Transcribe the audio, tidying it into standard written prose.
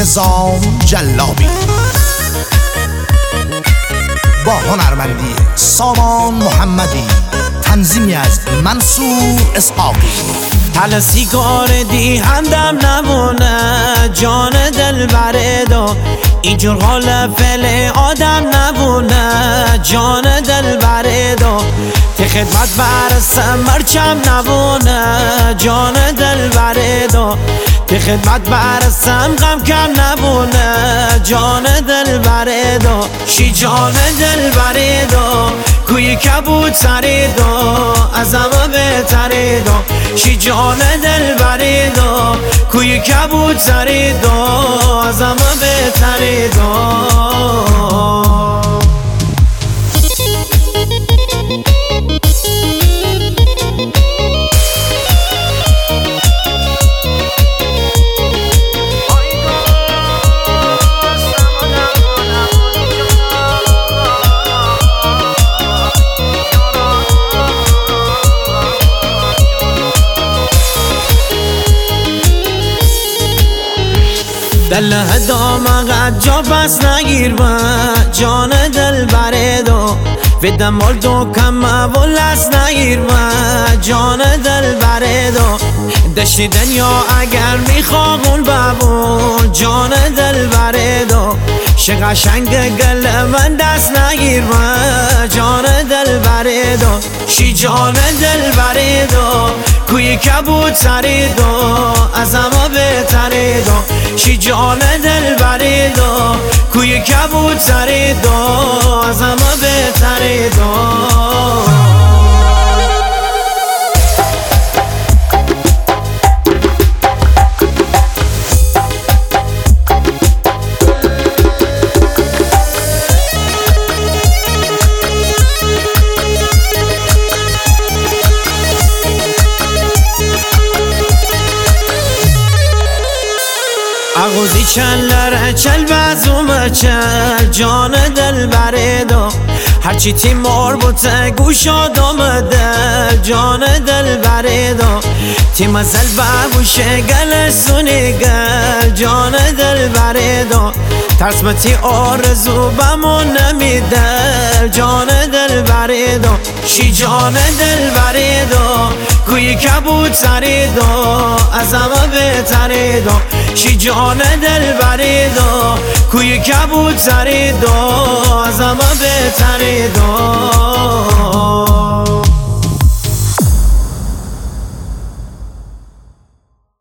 نظام جلابی با هنرمندی سامان محمدی، تنظیمی از منصور اسحاقی. حالا سیگار دی همدم نمونه جان دل برده، اینجور حال فعل آدم نبونه جان دل برده، تی خدمت برسم مرچم نبونه جان دل برده، تی خدمت برسم غم کم نبونه جان دل برده، شی جان دل برده کوی کبود سریدو ازم بهتریدو، شی جان دل بریدو کوی کبود سریدو ازم بهتریدو. دل هدام قد جا پس نگیر با جان دل بردو، فدم مردو کم و لس نگیر با جان دل بردو، دشتی دنیا اگر میخواقون ببون جان دل بردو، شه قشنگ گل من دست نگیر با جان دل بردو، شی جان دل بردو کوی کبود سریدو ازم بهتریدو، شی جان دل بریدو کوی کبود سریدو ازم بهتریدو. اغوزی چلره چل بزومه چل جان دل بردو، هرچی تی مربوطه گوش آدم دل جان دل بردو، تی مزل ببوشه گل سونی گل جان دل بردو، ترس متی آرزو بمون نمیدل جان دل بردو، شی جان دل بردو کوی کبود سریدو ازم بهتریدو، شی جان دل بریدو کوی کبود سریدو ازم بهتریدو.